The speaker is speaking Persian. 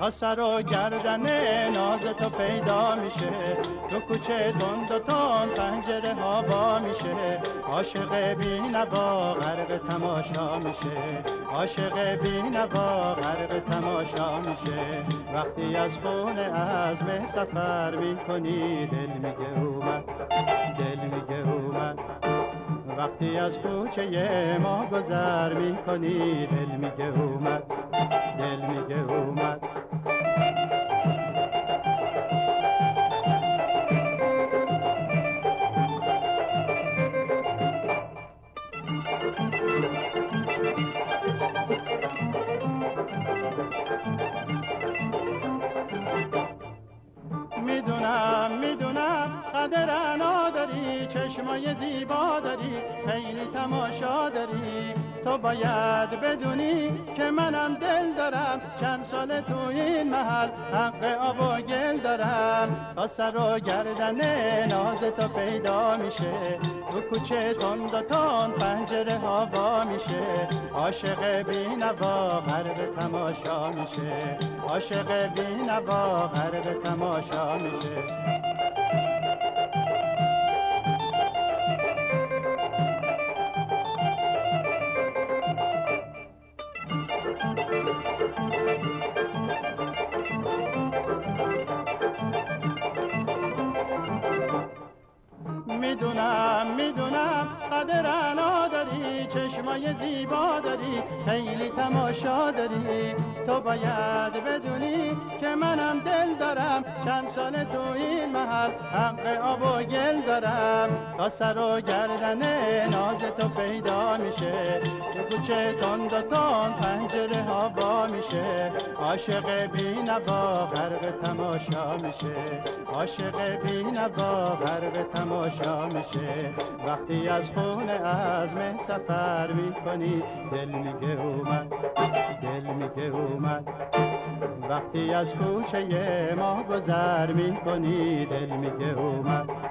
تا سر و گردن ناز تو پیدا میشه. تو کوچه تند و تند پنجره ها وا میشه. عاشق بی‌نوا غرق تماشا میشه. عاشق بی‌نوا غرق تماشا میشه. وقتی از خونه عزم سفر میکنی دل میگه اومد، دل میگه اومد. وقتی از کوچه ما گذر میکنی دل میگه اومد، دل میگه اومد. میدونم قدر انا داری، چشمای زیبا داری، خیلی تماشا داری. تو باید بدونی که منم دل دارم، چند سال تو این محل حق آب و گل دارم. تا سر و گردن ناز تو پیدا میشه. تو کوچه تند و تند پنجره ها وا میشه. عاشق بی‌نوا غرق تماشا میشه. عاشق بی‌نوا غرق تماشا میشه. میدونم قدر انا داری، چشمای زیبا داری، خیلی تماشا داری. تو باید بدونی که منم دل دارم، چند سال تو این محل حق آب و گل دارم. تا سر و گردن ناز تو پیدا میشه. تو کوچه تند و تند پنجره ها وا میشه. عاشق بی‌نوا غرق تماشا میشه. عاشق بی‌نوا غرق تماشا میشه. وقتی از خونه عزم سفر میکنی دل میگه اومد، دل میگه اومد. وقتی از کوچه ما گذر میکنی دل میگه اومد.